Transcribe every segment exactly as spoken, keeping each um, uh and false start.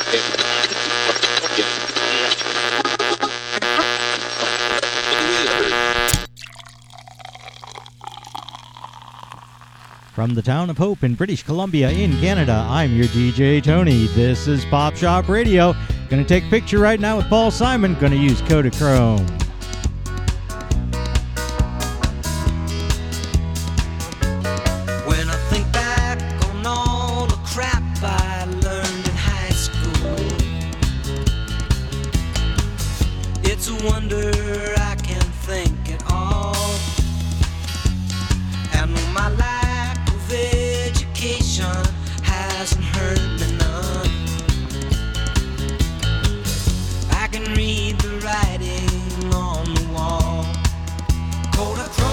From the town of Hope in British Columbia in Canada, I'm your D J Tony. This is Pop Shop Radio. Gonna take a picture right now with Paul Simon. Gonna use Kodachrome. When I think back on all the crap I learned in high school, it's a wonder I can think at all. And my lack of education hasn't hurt me none. I can read the writing on the wall. Kodachrome,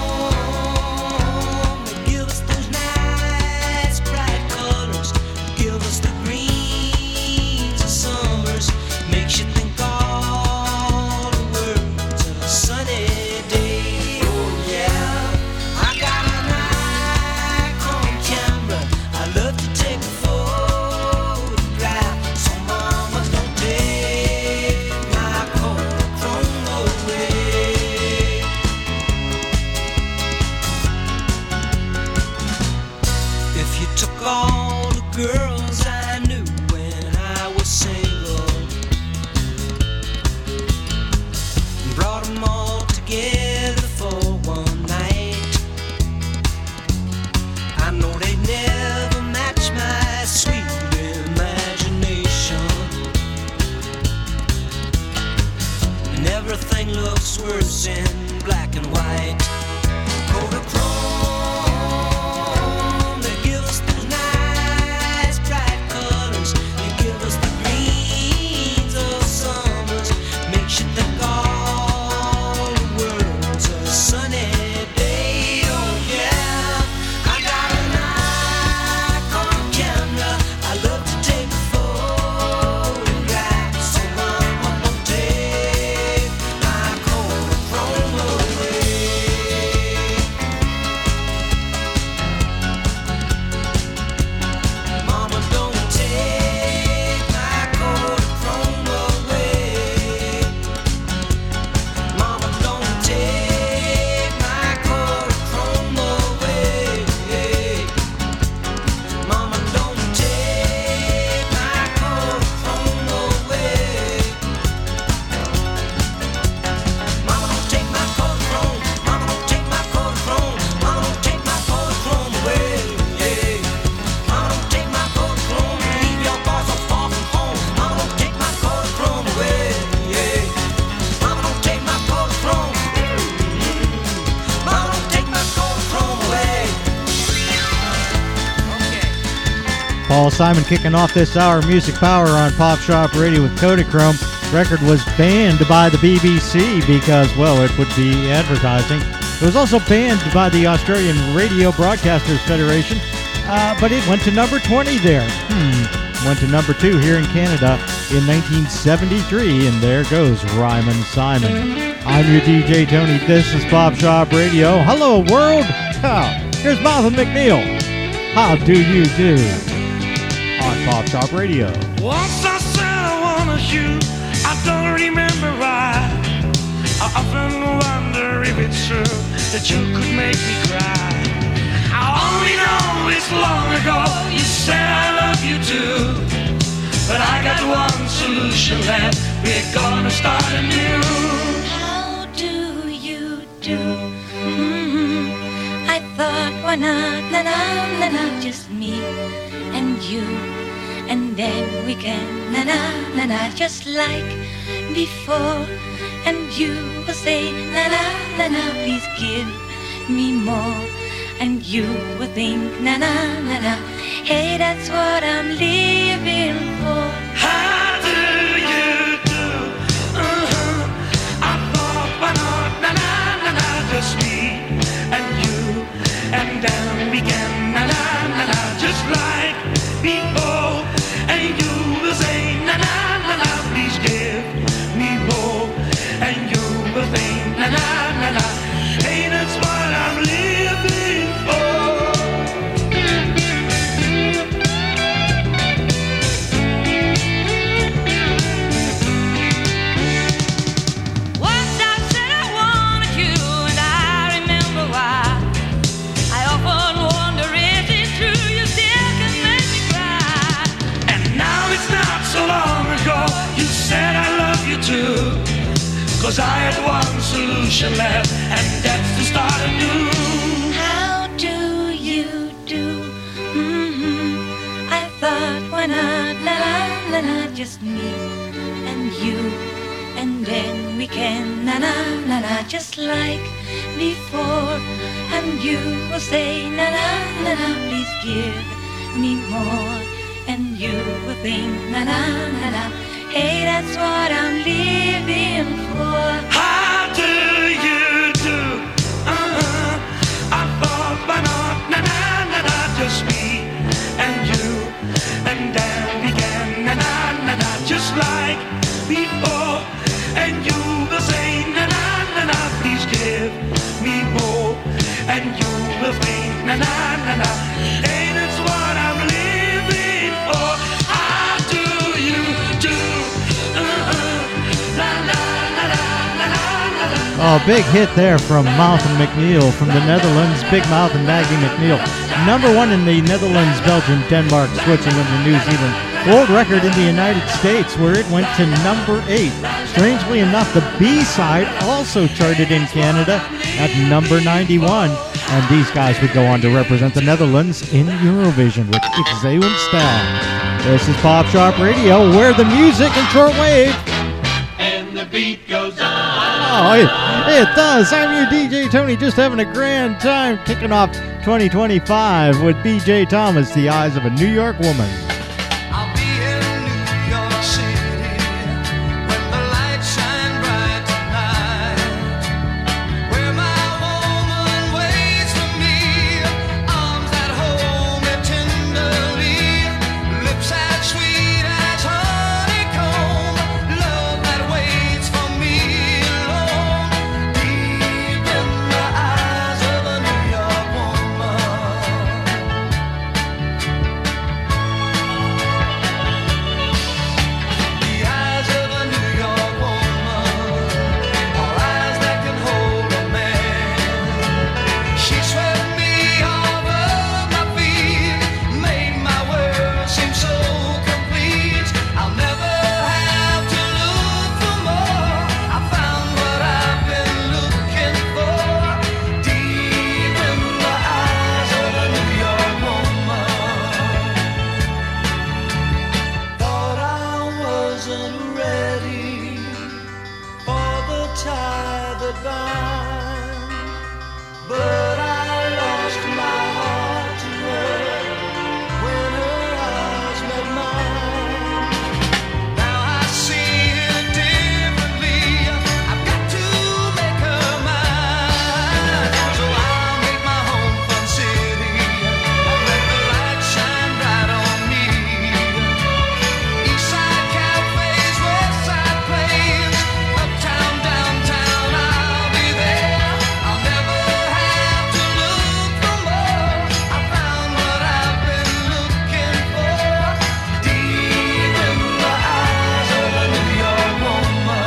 they give us those nice bright colors, give us the greens of summers, makes you think all the words of a sunny day. Oh yeah, I got an Nikon camera, I love to take a photograph, so mama don't take my Kodachrome away. If you took all the girls I knew when I was single and brought them all together for one night, I know they never match my sweet imagination. And everything looks worse in black and white. Kodachrome, they give us those nice bright colors, they give us the greens of summers, makes you think all the world's a sunny day. Oh yeah, I got an Nikon camera, I love to take photographs, so mama don't take my Kodachrome away. Mama don't take my Kodachrome away. Mama don't take my Kodachrome away. Mama don't take my Kodachrome away. Mama don't take my Kodachrome. Mama don't take my Kodachrome. Mama don't take my Kodachrome away. Mama don't take my Kodachrome. Leave your boy so far from home. Mama don't take my Kodachrome away. Mama don't take my Kodachrome. Mama don't take my Kodachrome away. Paul Simon kicking off this hour, Music Power on Pop Shop Radio with Kodachrome. Record was banned by the B B C because, well, it would be advertising. It was also banned by the Australian Radio Broadcasters Federation, uh, but it went to number twenty there. Hmm. Went to number two here in Canada in nineteen seventy-three, and there goes Ryman Simon. I'm your D J Tony. This is Pop Shop Radio. Hello, world. Oh, here's Martha McNeil. How do you do? On Pop Shop Radio. Once I said I wanna shoot, I don't remember why. I often wonder if it's true that you could make me cry. I only know it's long ago you said I love you too, but I got one solution left, we're gonna start anew. How do you do? Mm-hmm. I thought, why not, na na na na, just me and you, and then we can na na na na, just like before. And you will say na na na na, please give me more. And you will think na na na na, hey, that's what I'm living for. How do you do? Uh-huh. I thought, why not, na na na na, just me and you, and then we can na na na na, just like before. And you will say na na na na, please give me more. And you will think na na na na, hey, that's what I'm living for. 'cause I had one solution left, and that's to start anew. How do you do? Mm-hmm. I thought, why not? La la la la, just me and you, and then we can na na na na, just like before. And you will say na na na na, please give me more. And you will think na na na na, hey, that's what I'm living for. How do you do? Uh-huh. I thought, why not? Na na na na, just me and you, and then began na na na na, just like before. And you will say na na na na, please give me more. And you will think na na na na, hey, that's what I'm living for. How do you do? Uh-huh. La la la la la la la. Oh, big hit there from Mouth and McNeil from the Netherlands. Big Mouth and Maggie McNeil. Number one in the Netherlands, Belgium, Denmark, Switzerland, and New Zealand. World record in the United States, where it went to number eight. Strangely enough, the B-side also charted in Canada at number ninety-one. And these guys would go on to represent the Netherlands in Eurovision with Ik Zeeuwen Stijl. This is Pop Shop Radio, where the music and shortwave. And the beat goes on. Oh, it, it does. I'm your D J Tony, just having a grand time kicking off twenty twenty-five with B J Thomas, The Eyes of a New York Woman. I'll be in New York City when the lights shine bright tonight, where my woman waits for me, arms that hold me tenderly, lips as sweet as honeycomb, love that waits for me alone, deep in the eyes of a New York woman. The eyes of a New York woman are eyes that can hold a man. She swept me off of my feet, made my world seem so complete. I'll never have to look for more. I found what I've been looking for, deep in the eyes of a New York woman. Thought I wasn't ready for the tie that binds, but I lost my heart to her when her eyes met mine. Now I see it differently. I've got to make her mine. So I'll make my home fun city and let the light shine bright on me. Eastside cafes, westside plays, uptown, downtown, I'll be there. I'll never have to look for more. I found what I've been looking for, deep in the eyes of a New York woman.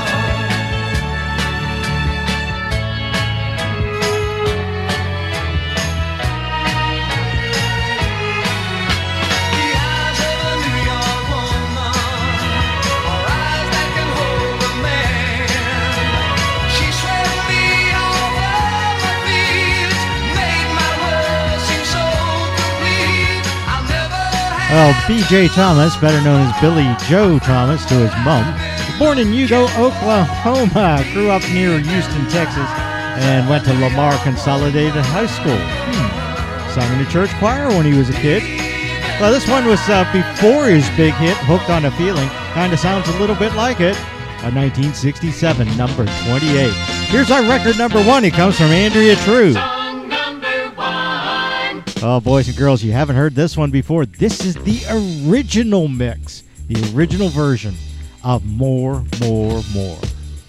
The eyes of a New York woman are eyes that can hold a man. She swept me off of my feet, made my world seem so complete. I'll never have Well, B J Thomas, better known as Billy Joe Thomas to his mom, was born in Hugo, Oklahoma, grew up near Houston, Texas, and went to Lamar Consolidated High School. Hmm. Sung in the church choir when he was a kid. Well, this one was uh, before his big hit, Hooked on a Feeling. Kind of sounds a little bit like it. A nineteen sixty-seven, number twenty-eight. Here's our record number one. It comes from Andrea True. Song number one. Oh, boys and girls, you haven't heard this one before. This is the original mix, the original version of More, More, More.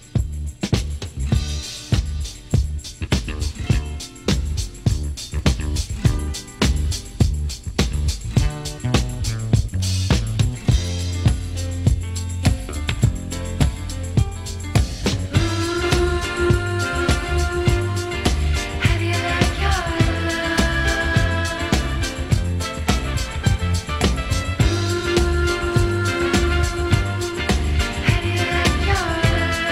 Have you let your love? Have you let your love?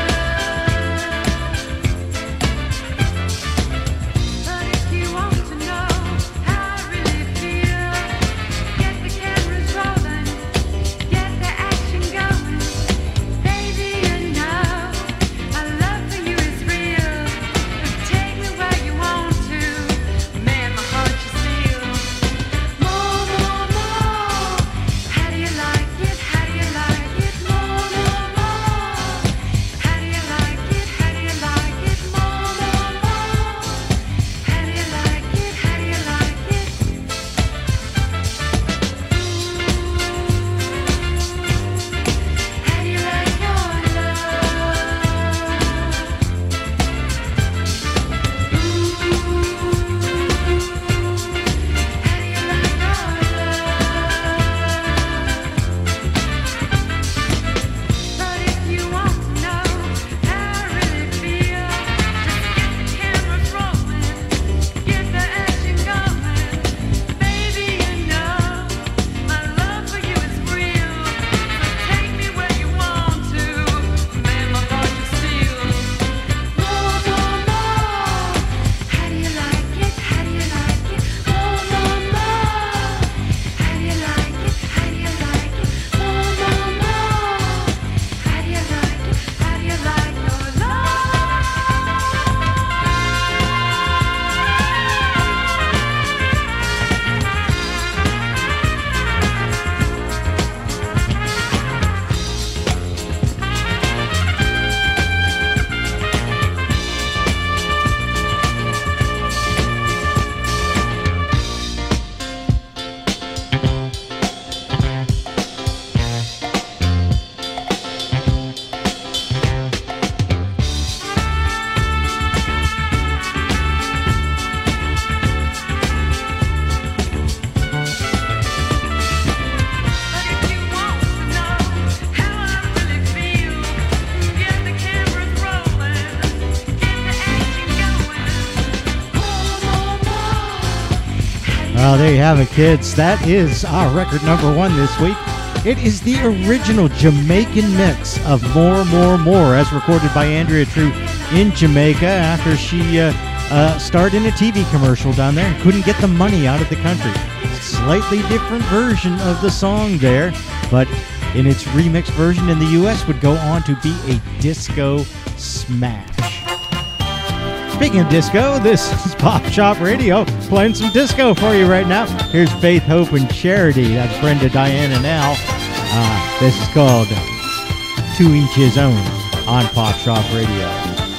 Well, there you have it, kids. That is our record number one this week. It is the original Jamaican mix of More, More, More, as recorded by Andrea True in Jamaica after she uh, uh, starred in a T V commercial down there and couldn't get the money out of the country. Slightly different version of the song there, but in its remixed version in the U S would go on to be a disco smash. Speaking of disco, this is Pop Shop Radio, playing some disco for you right now. Here's Faith, Hope, and Charity. That's Brenda, Diane, and Al. Uh, this is called To Each His Own on Pop Shop Radio.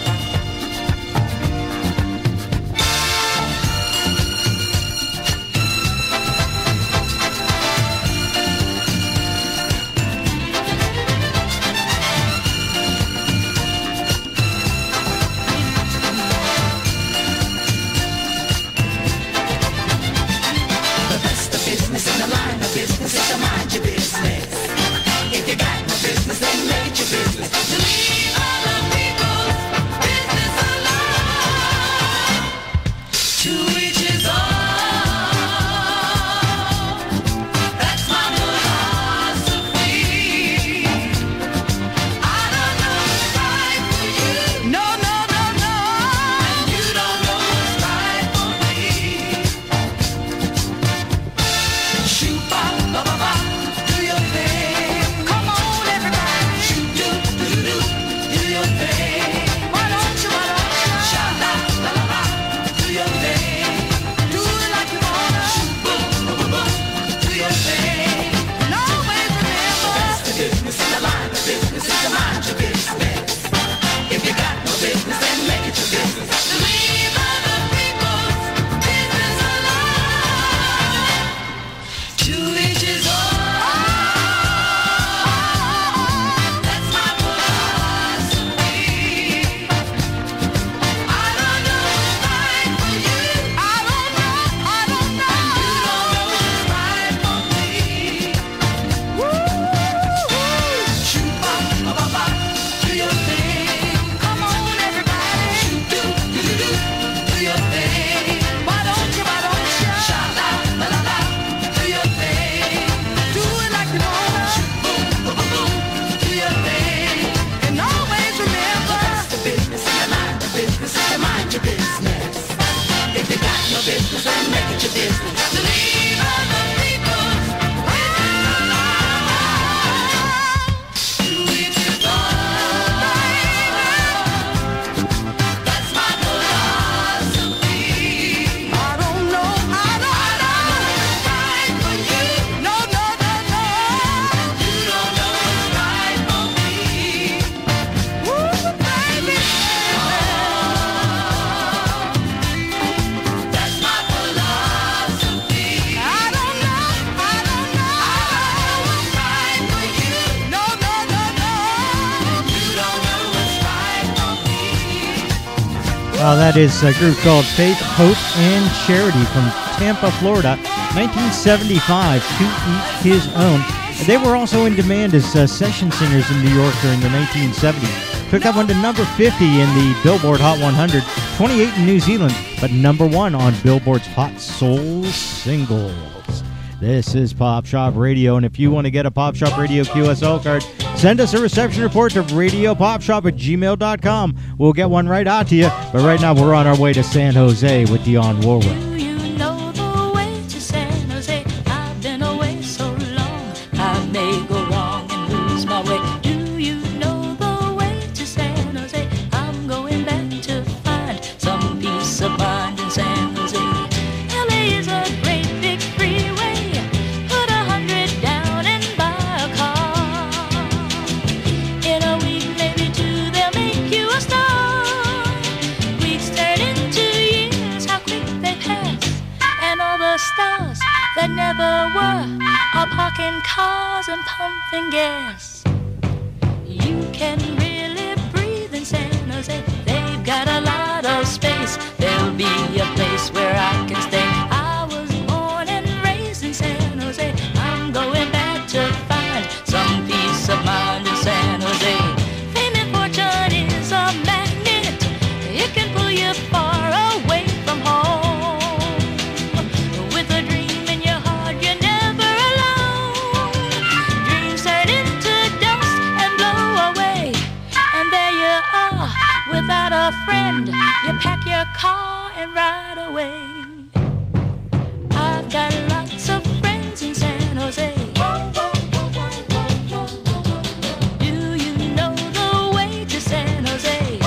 Uh, that is a group called Faith, Hope, and Charity from Tampa, Florida, nineteen seventy-five, To Each His Own. They were also in demand as uh, session singers in New York during the nineteen seventies. Took that one to number fifty in the Billboard Hot one hundred, twenty-eight in New Zealand, but number one on Billboard's Hot Soul Singles. This is Pop Shop Radio, and if you want to get a Pop Shop Radio Q S L card, send us a reception report to radio pop shop at gmail dot com. We'll get one right out to you. But right now, we're on our way to San Jose with Dionne Warwick. Do you know the way to San Jose? I've been away so long, I may go wrong and lose my way. Do you know the way to San Jose? I'm going back to find some peace of mind in San Jose. L A is a great big freeway. Put a hundred down and buy a car. In a week, maybe two, they'll make you a star. Weeks turn into years, how quick they pass. And all the stars that never were are parking cars and pumping gas. You can really breathe in San Jose. They've got a lot of space. There'll be a place where I can stay. I was born and raised in San Jose. I'm going back to find some peace of mind in San Jose. Fame and fortune is a magnet. It can pull you far away from home. With a dream a friend, you pack your car and ride away. I've got lots of friends in San Jose. Do you know the way to San Jose?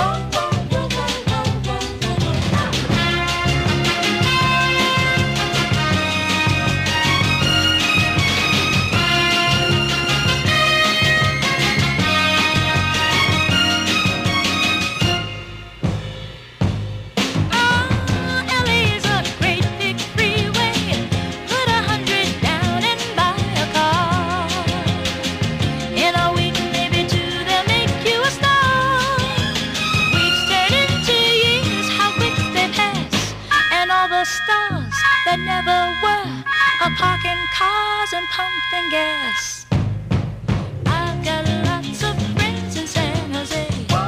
That never were a parking cars and pumping gas. I've got lots of friends in San Jose.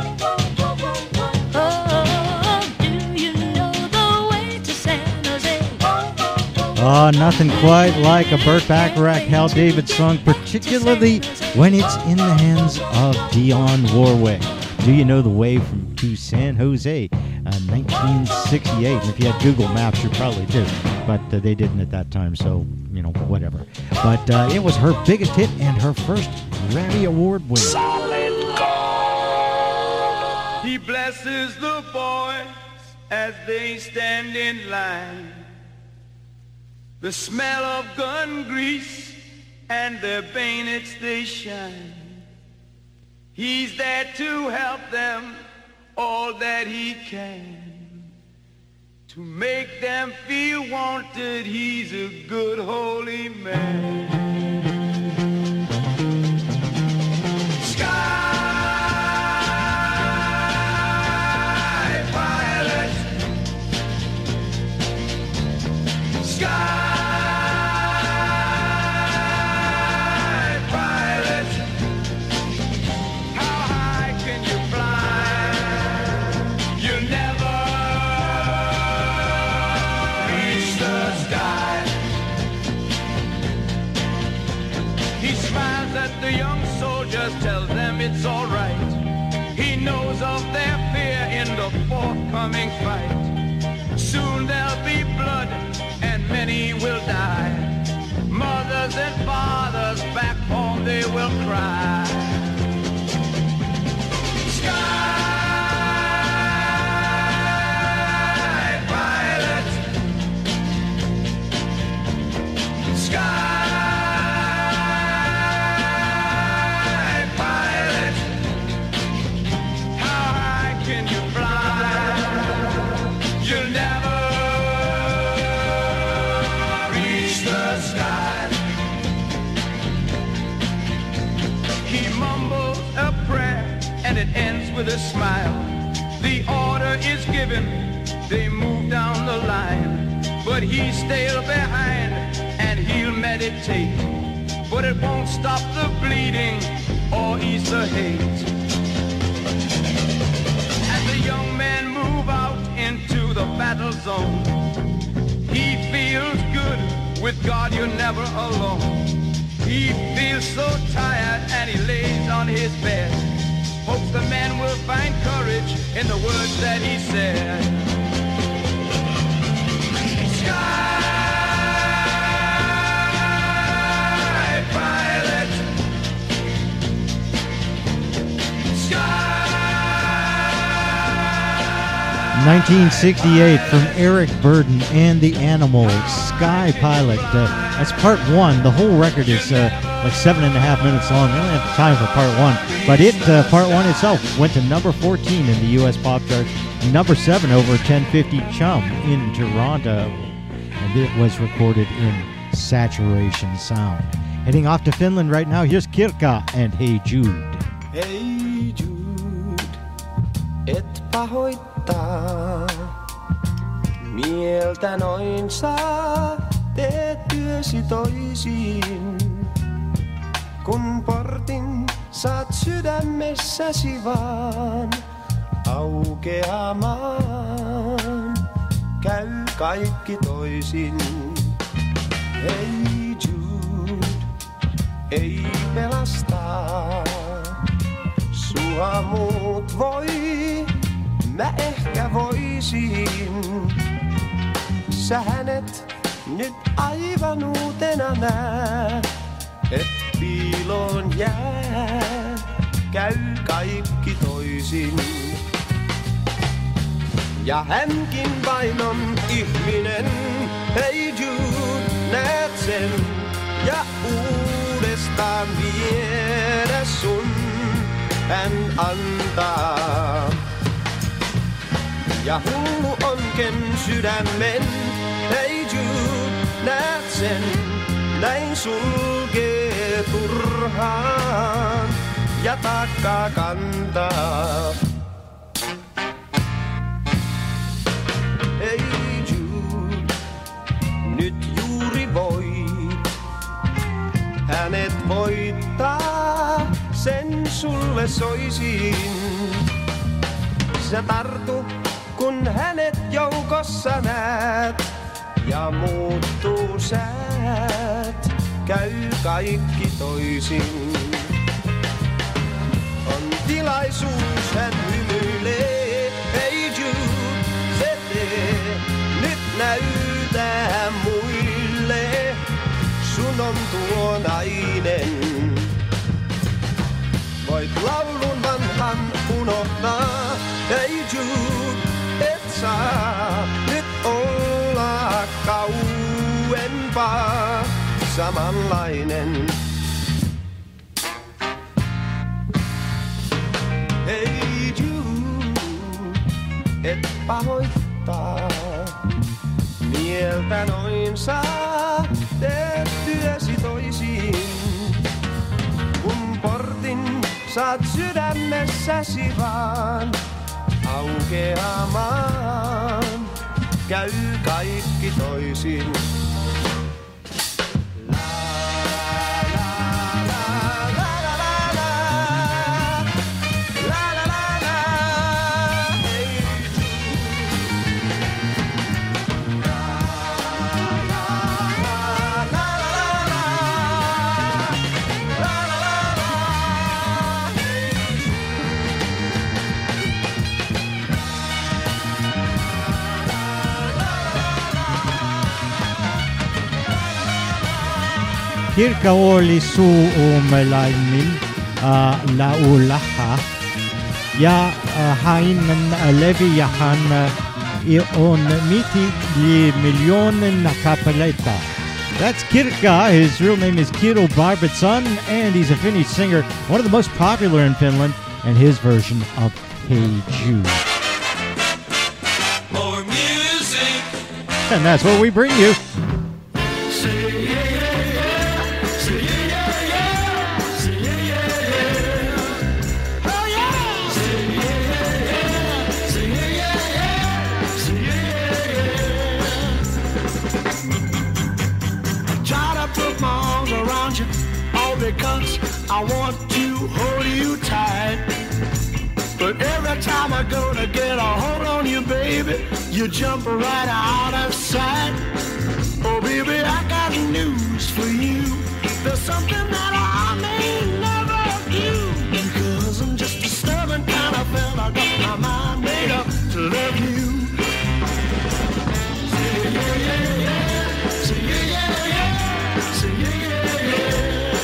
Oh, do you know the way to San Jose? Oh, nothing quite like a Burt Bacharach, Hal David song, particularly when it's in the hands of Dionne Warwick. Do you know the way from to San Jose? Uh, nineteen sixty-eight. And if you had Google Maps, you probably did. But uh, they didn't at that time, so, you know, whatever. But uh, it was her biggest hit and her first Grammy Award winner. Solid gold. He blesses the boys as they stand in line. The smell of gun grease and their bayonets they shine. He's there to help them all that he can. To make them feel wanted, he's a good holy man. Sky pilot, sky pilot, how high can you fly? You'll never the young soldiers, tells them it's all right. He knows of their fear in the forthcoming fight. Soon there'll be blood and many will die. Mothers and fathers back home they will cry. Sky pilot, sky with a smile. The order is given, they move down the line, but he's still behind and he'll meditate. But it won't stop the bleeding or ease the hate. As the young men move out into the battle zone, he feels good, with God you're never alone. He feels so tired and he lays on his bed. Hopes the man will find courage in the words that he said. Sky pilot, sky. nineteen sixty-eight from Eric Burdon and the Animals, Sky Pilot. Uh, that's part one. The whole record is uh, like seven and a half minutes long. We only have time for part one. But it, uh, part one itself, went to number fourteen in the U S pop charts, number seven over ten fifty Chum in Toronto. And it was recorded in Saturation Sound. Heading off to Finland right now, here's Kirka and Hey Jude. Hey Jude, et pahoittaa. Mieltä noin saa, teet työsi toisin. Kun portin saat sydämessäsi vaan aukeamaan, käy kaikki toisin. Hey Jude, ei pelastaa, sua muut voi, mä en toisin. Sä hänet nyt aivan uutena näet, et piiloon jää, käy kaikki toisin. Ja hänkin vain on ihminen, hei Jude, näet sen, ja uudestaan viedä sun hän antaa. Ja hullu on ken sydämen, hei Jude, näet sen, näin sulkee turhaan ja taakkaa kantaa. Hei Jude, nyt juuri voit hänet voittaa, sen sulle soisin. Sä tartu, kun hänet joukossa näet, ja muuttuu säät, käy kaikki toisin. On tilaisuus, hän hymyilee, hei Jude, se tee, nyt näytää muille, sun on tuo nainen. Voit laulun vanhan unohtaa, hei Jude, et saa nyt olla kauempaa samanlainen. Hei Jude, et pahoittaa, mieltä noin saa tehtyäsi toisiin. Kun portin saat sydämessäsi vaan aukeamaan, käy kaikki toisin. Kirkka oli suomalainen äh, laulaja ja äh, hänen leviähän äh, on miti miljoonan kappaletta. That's Kirkka. His real name is Kiro Barbetsson, and he's a Finnish singer, one of the most popular in Finland, and his version of Hey Jude. More music. And that's what we bring you. Because I want to hold you tight, but every time I go to get a hold on you, baby, you jump right out of sight. Oh, baby, I got news for you. There's something that I may never do, because I'm just a stubborn kind of fella. I got my mind made up to love you. Say yeah, yeah, yeah. Say yeah, yeah, yeah. Say yeah, yeah, yeah.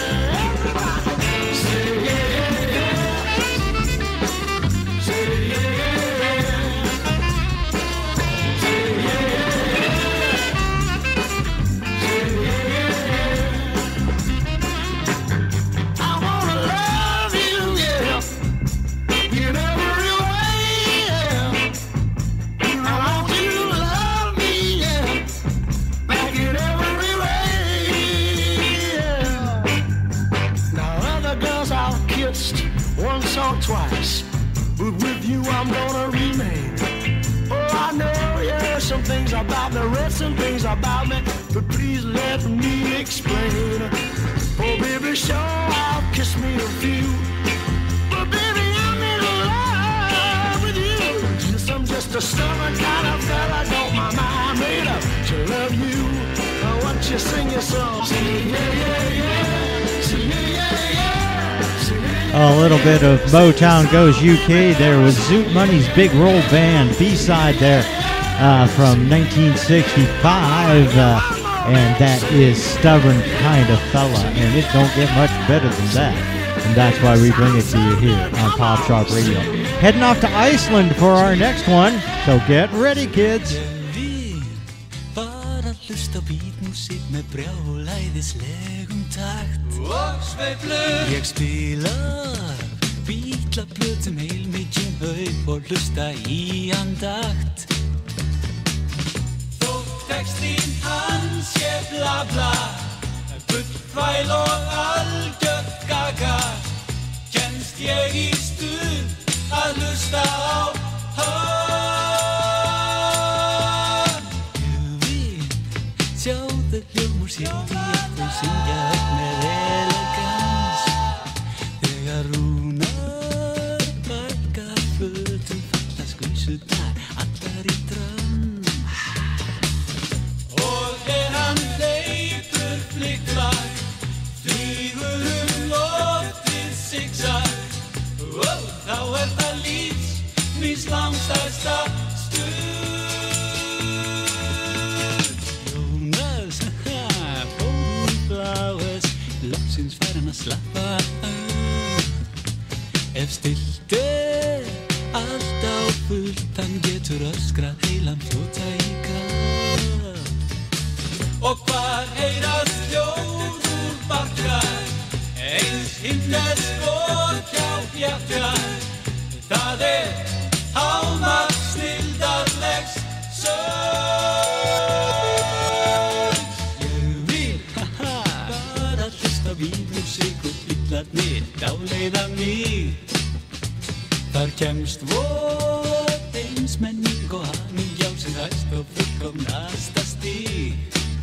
Once or twice, but with you I'm gonna remain. Oh, I know, yeah, some things about me, read some things about me, but please let me explain. Oh, baby, sure, I'll kiss me a few, but baby, I'm in love with you. Yes, I'm just a stubborn kind of fella, got my mind made up to love you. Oh, why don't you sing your song? Sing yeah, yeah, yeah, sing yeah, yeah, yeah, sing yeah. A little bit of Motown Goes U K there with Zoot Money's Big Roll Band, B-side there uh, from nineteen sixty-five, uh, and that is Stubborn Kind of Fella, and it don't get much better than that, and that's why we bring it to you here on Pop Shop Radio. Heading off to Iceland for our next one, so get ready, kids. Hlusta beatmusik með brjálæðislegum takt og sveiflur. Ég spila bítla plötum heilmikinn haup og hlusta í andakt. Þó textín hans sé bla bla, bullvæl og algjör gaga, kennst ég í stuð að hlusta á hann. Sjáðu hljómur sér í eitt og syngja upp með elegans. Þegar rúnar marga fötum falla skvísurnar allar í drömm. Og þegar hann hleypur flikkflakk, flýgur loftið zigzag. Og þá er það lífs míns langstærsta stund. Loksins fær hann að slappa af. Ef stillt er allt á fullt, hann getur öskrað heilan flota í graf. Og hvar heyrast hljóð úr bakkar, eins himnesk og hjá bjargar. Það er hámark snilldarlegs söng. Víðmusik og bílarnir dáleiða mig. Þar kemst vor eins menning og hamingja sem hæst og fullkomnasta stig.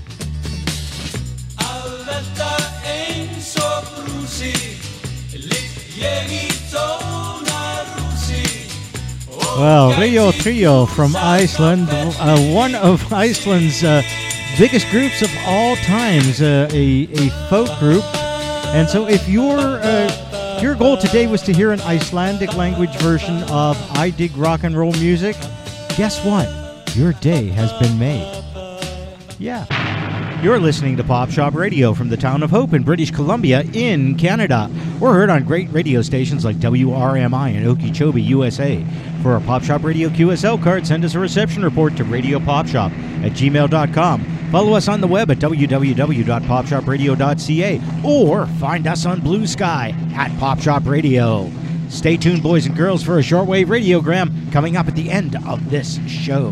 Að velta eins og brúsi, ligg ég í tónarúsi. Well, Rio Trio from Iceland, uh, one of Iceland's uh, biggest groups of all times, uh, a, a folk group. And so if your uh, your goal today was to hear an Icelandic language version of I Dig Rock and Roll Music, guess what? Your day has been made. Yeah. You're listening to Pop Shop Radio from the town of Hope in British Columbia in Canada. We're heard on great radio stations like W R M I in Okeechobee, U S A. For a Pop Shop Radio Q S L card, send us a reception report to radio pop shop at gmail dot com. Follow us on the web at w w w dot pop shop radio dot c a or find us on Blue Sky at Pop Shop Radio. Stay tuned, boys and girls, for a shortwave radiogram coming up at the end of this show.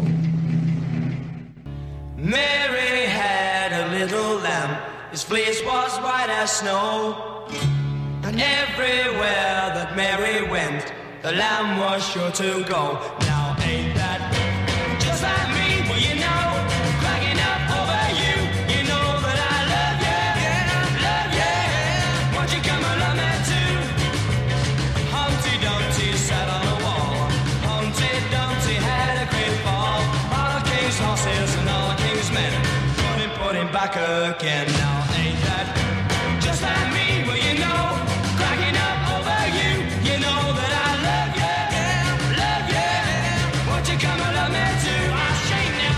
Mary had a little lamb, his fleece was white as snow. And everywhere that Mary went, the lamb was sure to go. Now ain't that just like me? Well, you know, cracking up over you. You know that I love you, yeah, love you. Won't you come and love me too? Humpty Dumpty sat on a wall. Humpty Dumpty had a great fall. All the king's horses and all the king's men put him, put him back again. Now ain't that just like me? Well, you know, cracking up over you. You know that I love you, yeah, love you. Won't you come and love me too? I'll shake now.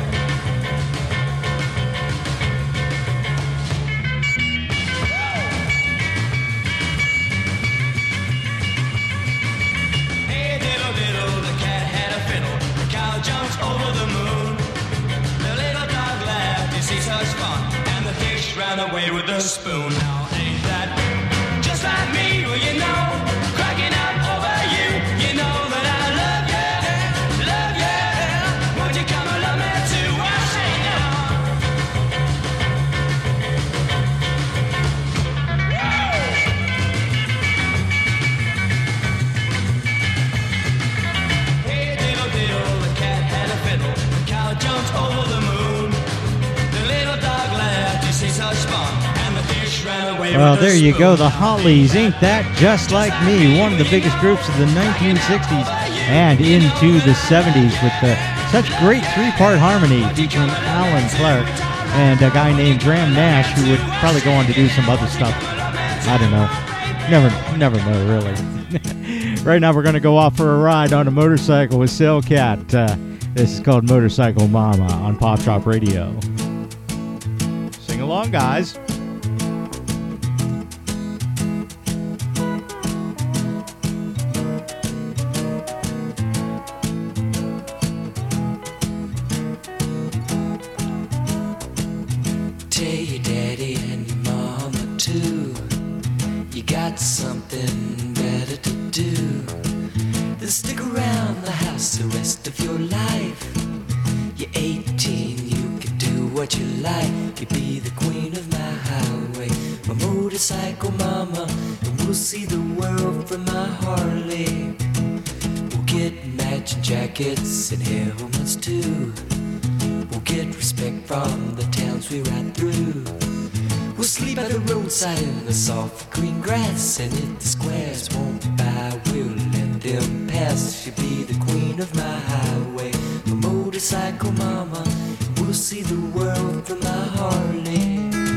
Hey diddle diddle, the cat had a fiddle. The cow jumps over the moon. The little dog laughed to see such fun, and the fish ran away with the spoon. Now ain't that just like me? Well, you know, cracking up over you. You know that I love you, love you. Won't you come and love me too? I'll say now. Hey diddle diddle, the cat had a fiddle. The cow jumped over the moon. The little dog laughed to see such fun, and the fish ran away Well, with the there you spoon. go, the Hollies. Ain't that just like me? One of the biggest groups of the nineteen sixties and into the seventies with the, such great three-part harmony featuring Alan Clark and a guy named Graham Nash, who would probably go on to do some other stuff. I don't know. Never, never know, really. Right now, we're going to go off for a ride on a motorcycle with Sailcat. Uh, this is called Motorcycle Mama on Pop Shop Radio. Sing along, guys. Tell your daddy and your mama too, you got something better to do than stick around the house the rest of your life. You're eighteen, you can do what you like. You be the queen of my highway, my motorcycle mama, and we'll see the world from my Harley. We'll get matching jackets and helmets too. We'll get respect from the towns we ride through. We'll sleep at the roadside in the soft green grass, and if the squares won't buy, we'll let them pass. She'll be the queen of my highway, my motorcycle mama. We'll see the world from my Harley.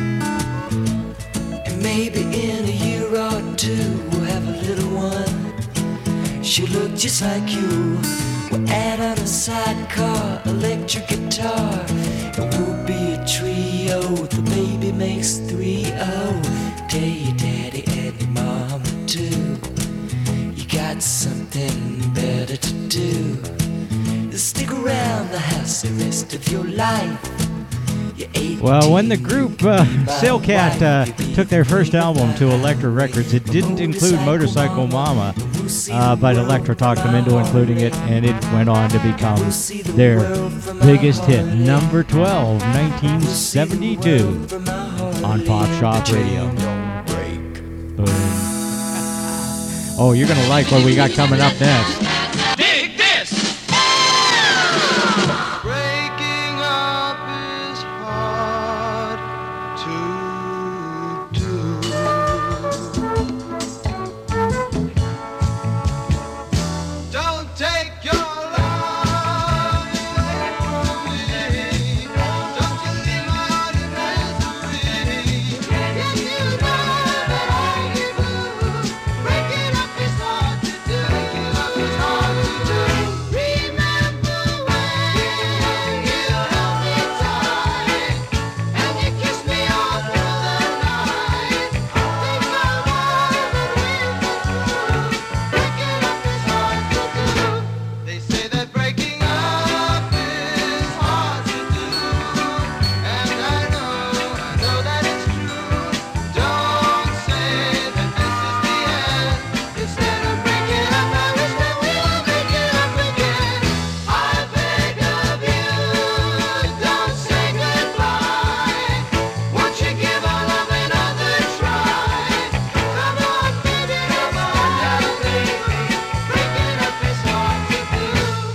And maybe in a year or two we'll have a little one. She'll look just like you. We'll add on a sidecar, electric guitar, and we'll be a trio. The baby makes three oh. Tell your daddy and your mama too, you got something better to do. Stick around the house the rest of your life. Well, when the group uh, Sailcat uh, took their first album to Elektra Records, it didn't include Motorcycle Mama, uh, but Elektra talked them into including it, and it went on to become their biggest hit, number twelve, nineteen seventy-two, on Pop Shop Radio. Boom. Oh, you're going to like what we got coming up next. Dig this! Breaking up is hard to do. Don't take your love away from me. Don't you leave my heart in misery. Yes, you know that I do. Breaking up is hard to do. Breaking up is hard to do. Remember when you held me tight and you kissed me all through the night. Think my love that we've been through. Breaking up is hard to do. They say that breaking up is hard to do, and I know, I know that it's true. Don't say that this is the end. Instead of breaking up, I wish that we will make it up again. I beg of you, don't say goodbye. Won't you give our love another try? Come on, baby, come on now, baby. Breaking up is hard to do.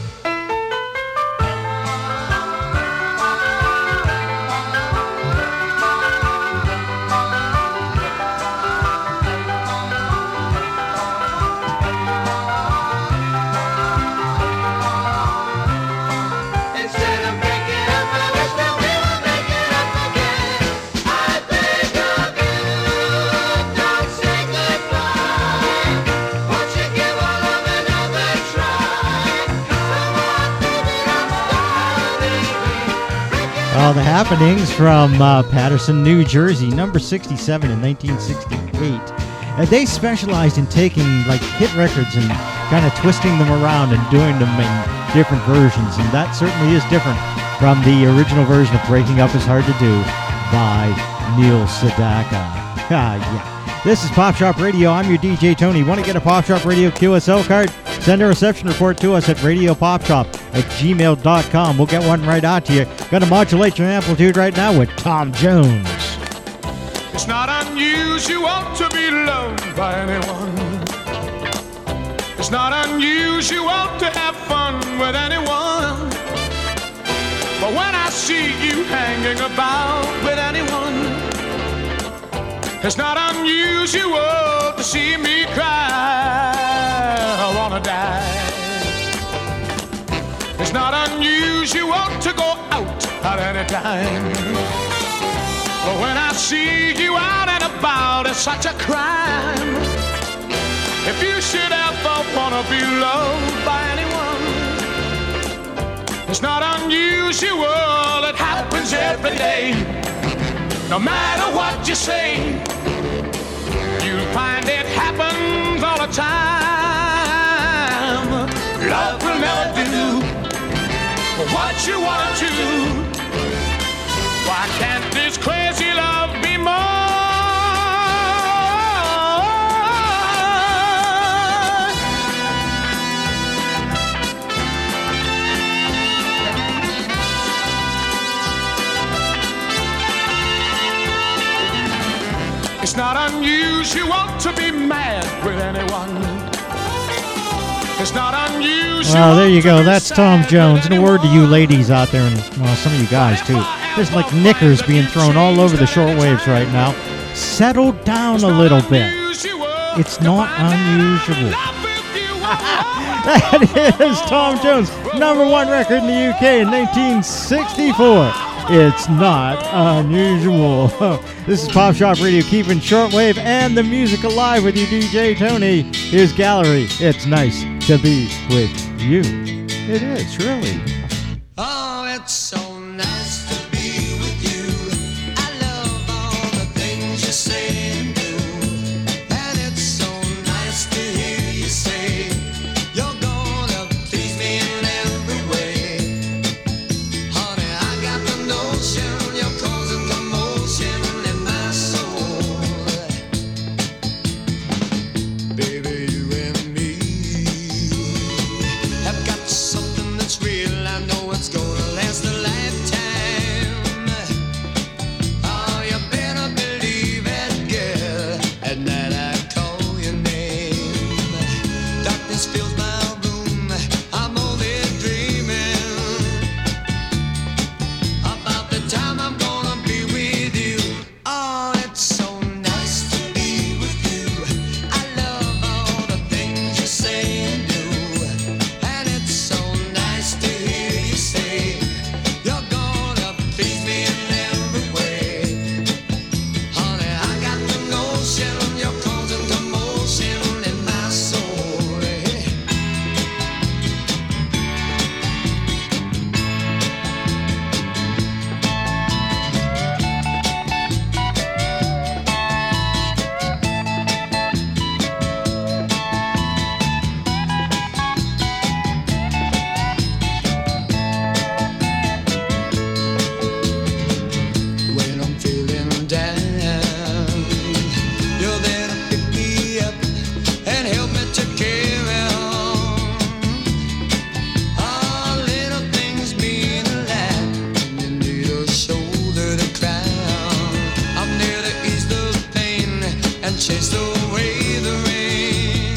Instead of breaking up, I wish that we will make it up again. I beg of you, don't say goodbye. Won't you give our love another try? Come on, baby, come on, baby. Well, the Happenings from uh, Patterson, New Jersey, number sixty-seven in nineteen sixty-eight. And they specialized in taking like hit records and kind of twisting them around and doing them in different versions. And that certainly is different from the original version of Breaking Up is Hard to Do by Neil Sedaka. Ah, yeah. This is Pop Shop Radio. I'm your D J Tony. Want to get a Pop Shop Radio Q S L card? Send a reception report to us at radio pop shop at gmail dot com. We'll get one right out to you. Got to modulate your amplitude right now with Tom Jones. It's not unusual to be loved by anyone. It's not unusual to have fun with anyone. But when I see you hanging about with anyone, it's not unusual to see me cry. I wanna die. It's not unusual to go out at any time. But when I see you out and about, it's such a crime. If you should ever wanna be loved by anyone, it's not unusual, it happens every day. No matter what you say, you'll find it happens all the time. Love will never do what you wanna do. Why can't this crazy love be more? It's not unusual to be mad with anyone. It's not unusual. Well, there you to go. be That's sad Tom with Jones. And a word to you anyone. ladies out there, and well, some of you guys too. There's like knickers being thrown all over the shortwaves right now. Settle down It's a not little bit. unusual It's to not find out unusual. love if you want That is Tom Jones' number one record in the U K in nineteen sixty-four. It's not unusual. This is Pop Shop Radio, keeping shortwave and the music alive with you, D J Tony. Here's Gallery. It's nice to be with you. It is, really. Oh, it's so nice to be with you. I love all the things you say and do. And it's so nice to hear you say you're gonna please me in every way. Honey, I got the notion you're causing commotion in my soul. Baby, you and me have got something that's real. I know it's gonna last a lifetime. Oh, you better believe it, girl. At night I call your name. Darkness fills my room. I'm only dreaming about the time I'm gonna be with you. Oh, it's so nice to be with you. I love all the things you say and do. And it's so nice to hear you say you're gonna please me in every way. Honey, I got the notion you're causing commotion in my soul. When I'm feeling down, you're there to pick me up and help me to carry on. All little things mean a lot when you need a shoulder to cry on. I'm there to ease the pain and chase away the rain.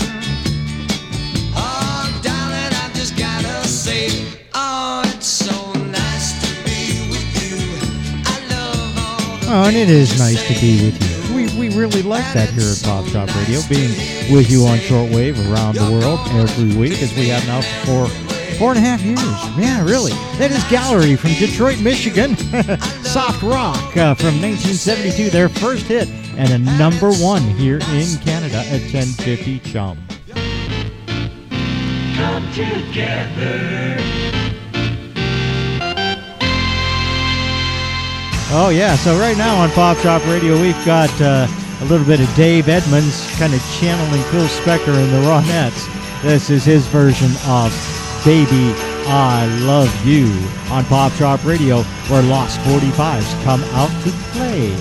Oh, darling, I just gotta say, oh, it's so nice to be with you. I love all the Oh, and it things is you nice to say. be with you. We, we really like that here at Pop Shop Radio, being with you on shortwave around the world every week, as we have now for four and a half years. Yeah, really. That is Gallery from Detroit, Michigan. Soft rock uh, from nineteen seventy-two, their first hit, and a number one here in Canada at ten fifty Chum. Come together. Oh, yeah. So right now on Pop Shop Radio, we've got uh, a little bit of Dave Edmunds kind of channeling Phil Spector and the Ronettes. This is his version of Baby, I Love You on Pop Shop Radio, where Lost forty-fives come out to play.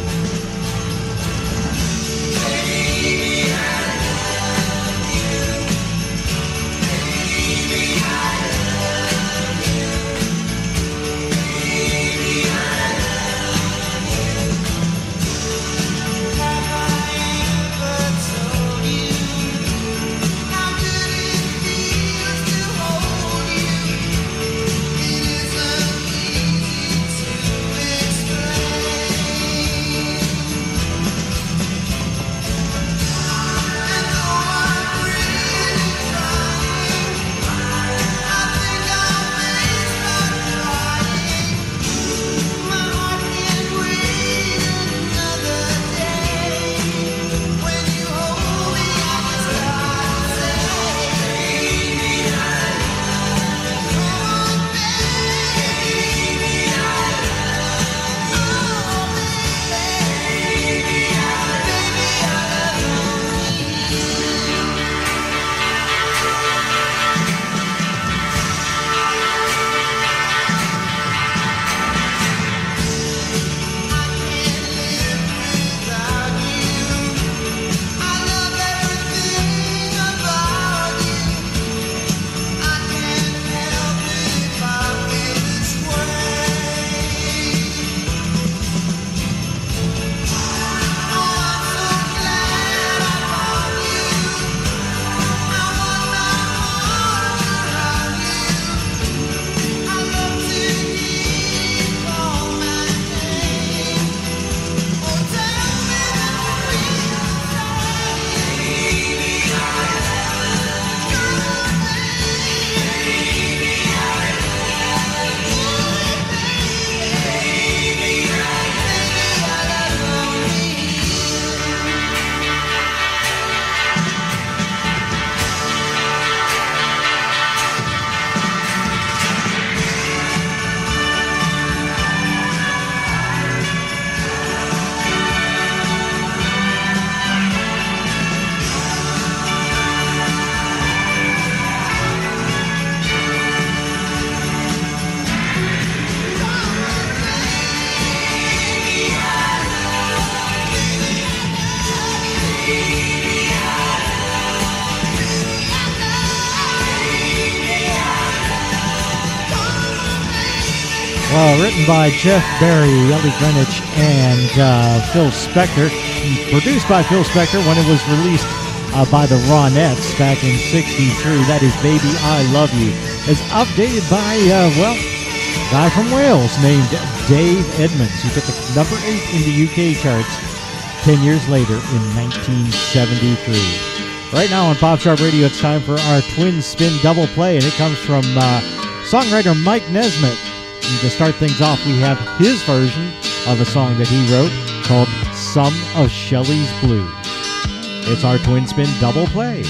Well, written by Jeff Barry, Ellie Greenwich, and uh, Phil Spector. Produced by Phil Spector when it was released uh, by the Ronettes back in sixty-three. That is Baby I Love You. It's updated by, uh, well, a guy from Wales named Dave Edmonds, who took it number eight in the U K charts ten years later in nineteen seventy-three. Right now on Pop Sharp Radio, it's time for our Twin Spin Double Play, and it comes from uh, songwriter Mike Nesmith. And to start things off, we have his version of a song that he wrote called Some of Shelley's Blues. It's our Twin Spin Double Play.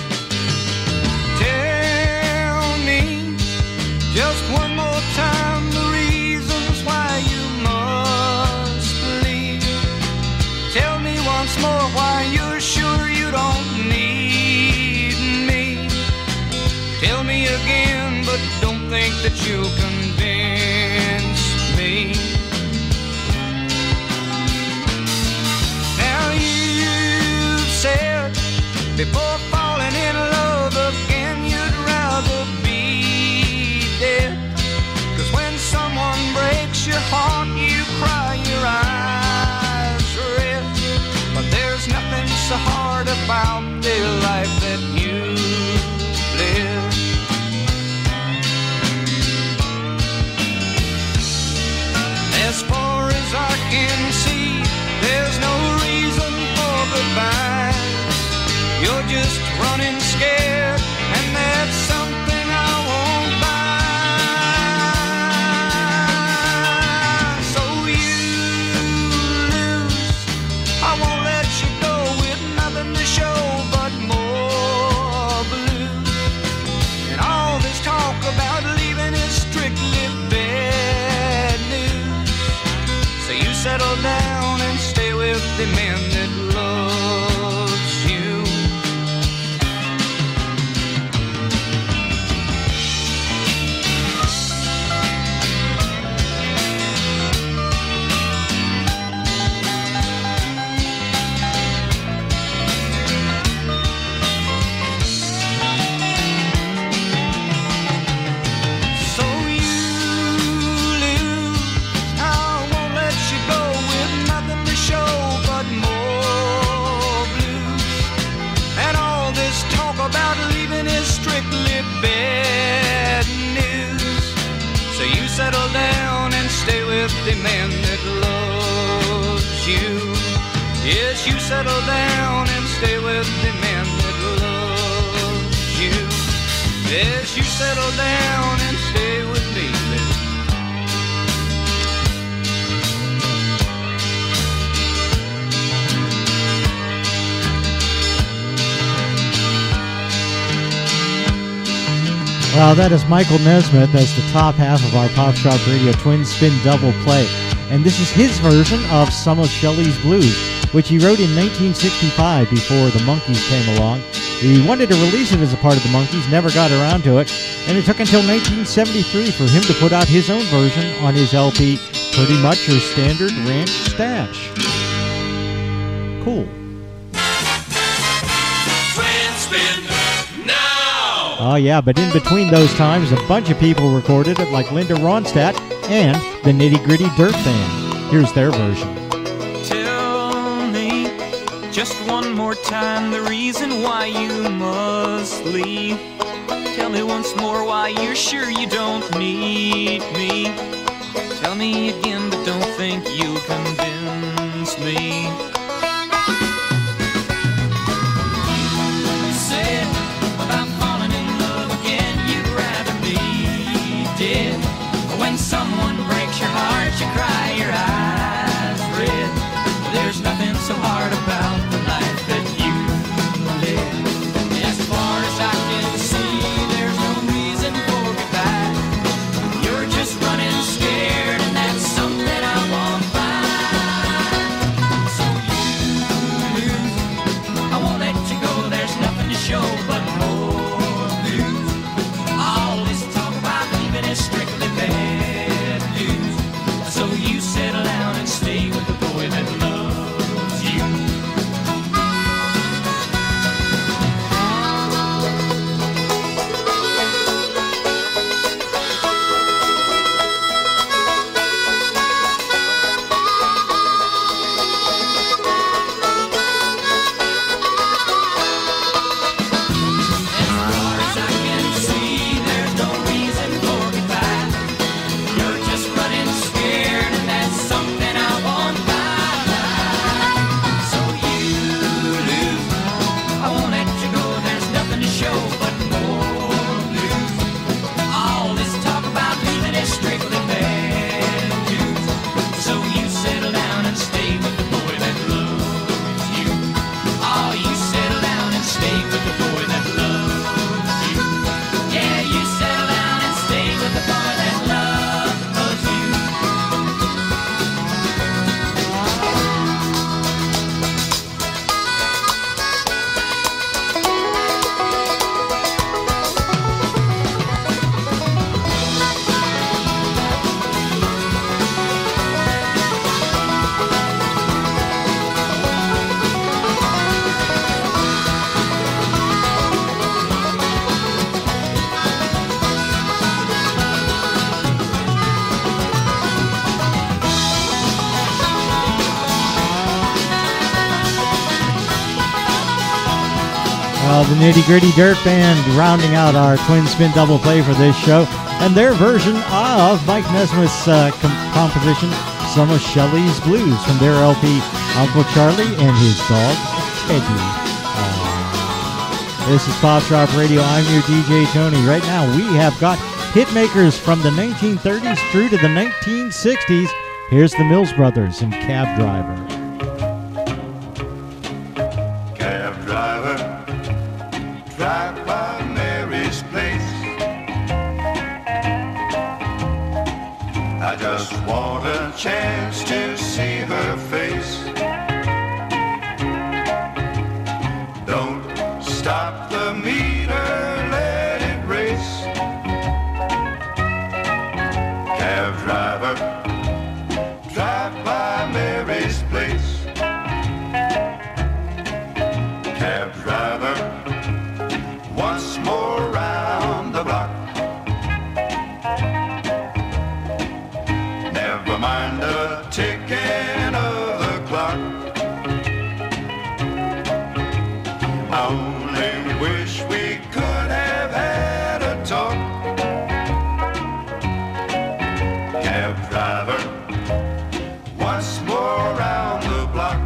Tell me just one more time the reasons why you must leave. Tell me once more why you're sure you don't need me. Tell me again, but don't think that you'll convince me. Now you've said before falling in love again you'd rather be dead. 'Cause when someone breaks your heart you cry your eyes red. But there's nothing so hard about the life that you live. As far as I can see, there's no reason for goodbyes. You're just running scared, and that's something I won't buy. So you lose. I won't let you go with nothing to show but more blues. And all this talk about leaving is strictly bad news. So you settle down and stay with the man that loves you. So you lose. I won't let you go with nothing to show but more blues. And all this talk about leaving is strictly bad news. So you settle down and stay with the man that loves you. Yes, you settle down and stay with the man that loves you. Yes, you settle down and stay with me, baby. Well, that is Michael Nesmith as the top half of our Pop Shop Radio Twin Spin Double Play. And this is his version of Some of Shelley's Blues, which he wrote in nineteen sixty-five before the Monkees came along. He wanted to release it as a part of the Monkees, never got around to it, and it took until nineteen seventy-three for him to put out his own version on his L P, Pretty Much Your Standard Ranch Stash. Cool. Twin spin now. Oh yeah, but in between those times, a bunch of people recorded it, like Linda Ronstadt and the Nitty Gritty Dirt Band. Here's their version. Tell me just one more time the reason why you must leave. Tell me once more why you're sure you don't need me. Tell me again, but don't think you'll convince me. You said about falling in love again, you'd rather be dead. When someone breaks your heart, you cry your eyes red. There's nothing so hard about the life that you live. As far as I can see, there's no reason for goodbye. You're just running scared, and that's something I won't buy. Uh, the Nitty Gritty Dirt Band rounding out our twin spin double play for this show, and their version of Mike Nesmith's uh, com- composition, Some of Shelley's Blues, from their L P Uncle Charlie and His Dog Teddy. Uh, this is Pop Shop Radio. I'm your D J Tony. Right now we have got hit makers from the nineteen thirties through to the nineteen sixties. Here's the Mills Brothers and Cab Driver. Cab driver, drive by Mary's place. I just want a chance to see her face. Don't stop the meter, let it race. Cab driver, drive by Mary's place. Cab driver, once more round the block. Never mind the ticking of the clock. I only wish we could have had a talk. Cab driver, once more round the block.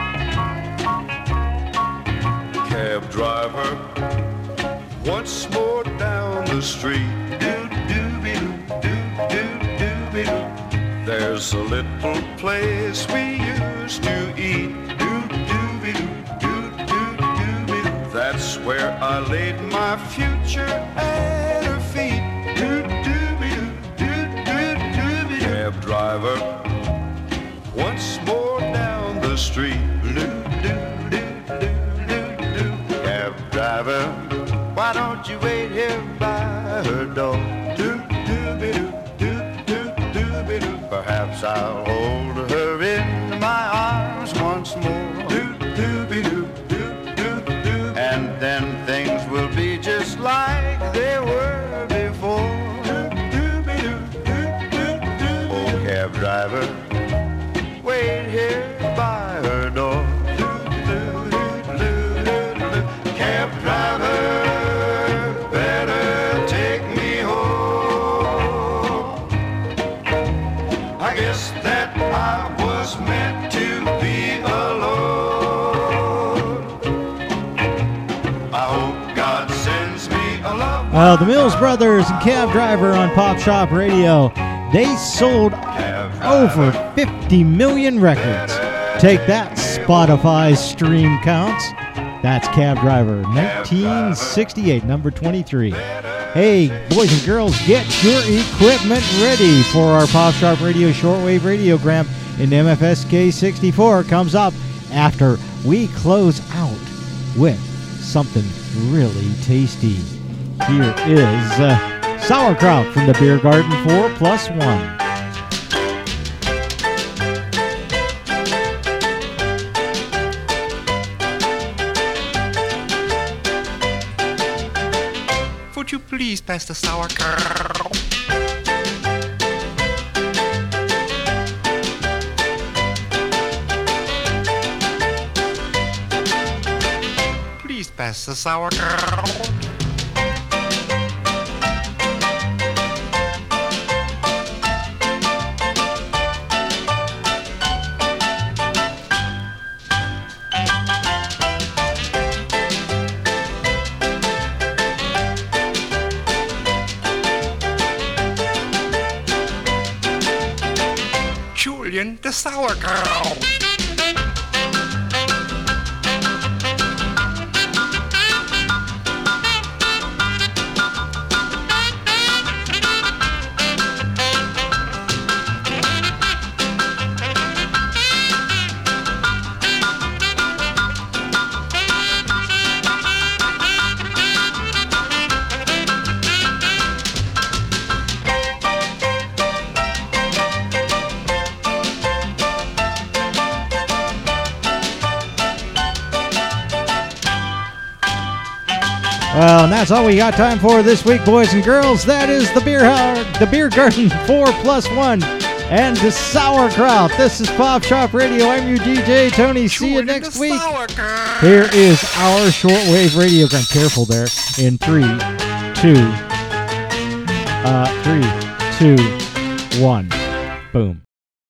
Cab driver, once more down the street. Do do be do do do do be do. There's a little place we used to eat. Do do be do do do do be do. That's where I laid my future at her feet. Do do be do do do do be do. Cab driver, once more down the street. Do do do do do do. Cab driver, why don't you wait here by her door? Do do be do do do do be do. Perhaps I'll hold her in my arms once more. Do do be do do do do. And then things will be just like they were before. Do do be do do do do. Oh, cab driver, wait here by her door. Do do do do do do. Cab driver, better take me home. I guess that I was meant to be alone. I hope God sends me a love. Well, the Mills Brothers and Cab Driver on Pop Shop Radio. They sold over fifty million records. Take that, Spotify stream counts. That's Cab Driver, nineteen sixty-eight, number twenty-three. Hey, boys and girls, get your equipment ready for our Pop Shop Radio shortwave radiogram in M F S K sixty-four. Comes up after we close out with something really tasty. Here is uh, sauerkraut from the Beer Garden four plus one. Would you please pass the sauerkraut? Please pass the sauerkraut. Julian, the sauerkraut. Well, and that's all we got time for this week, boys and girls. That is the Beer Hard, the Beer Garden four plus one and the sauerkraut. This is Pop Shop Radio. I'm your D J, Tony. See you Chewing next the week. sauerkraut. Here is our shortwave radiogram. Careful there. In three, two, uh, three, two, one. Boom.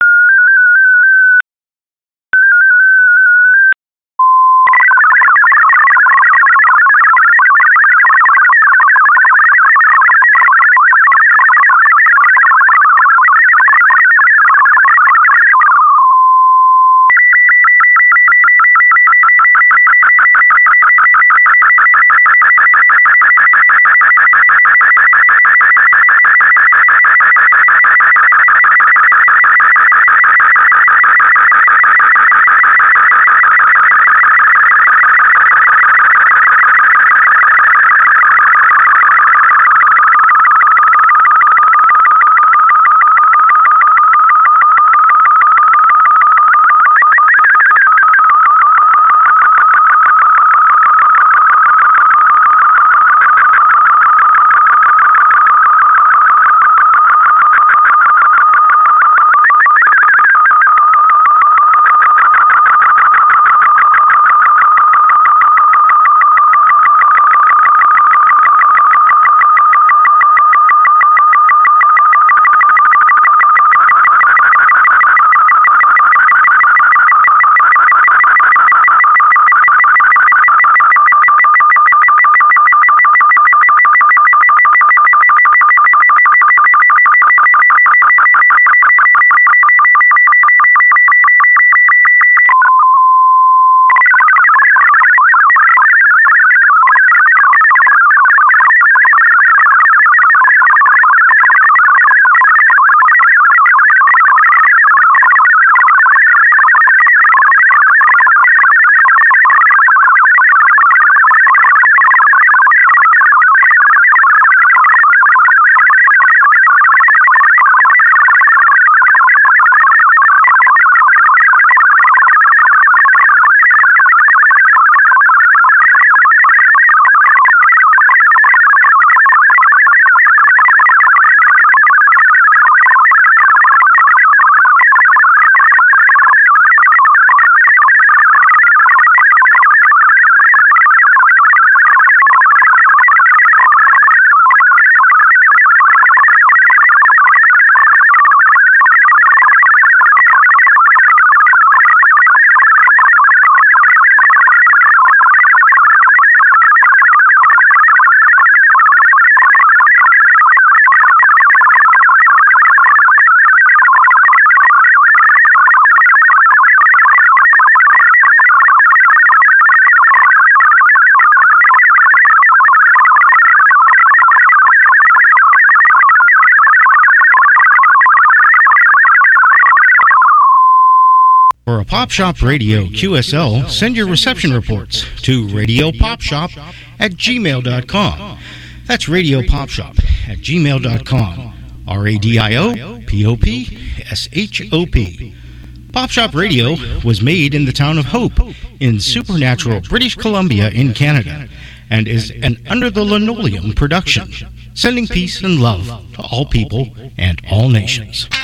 For a Pop Shop Radio Q S L, send your reception reports to radio pop shop at gmail dot com. That's radio pop shop at gmail dot com. R A D I O P O P S H O P. Pop Shop Radio was made in the town of Hope in supernatural British Columbia in Canada and is an Under the Linoleum production, sending peace and love to all people and all nations.